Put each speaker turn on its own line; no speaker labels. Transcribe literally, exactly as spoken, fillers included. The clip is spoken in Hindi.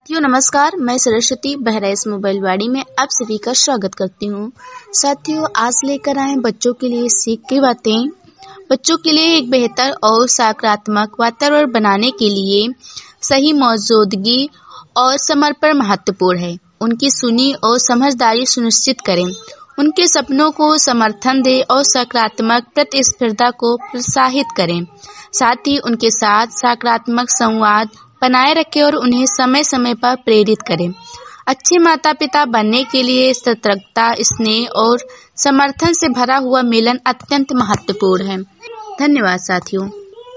साथियों नमस्कार, मैं सरस्वती बहराइच मोबाइल वाड़ी में आप सभी का स्वागत करती हूँ। साथियों आज लेकर आए बच्चों के लिए सीख की बातें। बच्चों के लिए एक बेहतर और सकारात्मक वातावरण बनाने के लिए सही मौजूदगी और समर्पण महत्वपूर्ण है। उनकी सुनी और समझदारी सुनिश्चित करें, उनके सपनों को समर्थन दें और सकारात्मक प्रतिस्पर्धा को प्रोत्साहित करें। साथ ही उनके साथ सकारात्मक संवाद बनाए रखें और उन्हें समय समय पर प्रेरित करें। अच्छे माता पिता बनने के लिए सतर्कता, स्नेह और समर्थन से भरा हुआ मिलन अत्यंत महत्वपूर्ण है। धन्यवाद साथियों।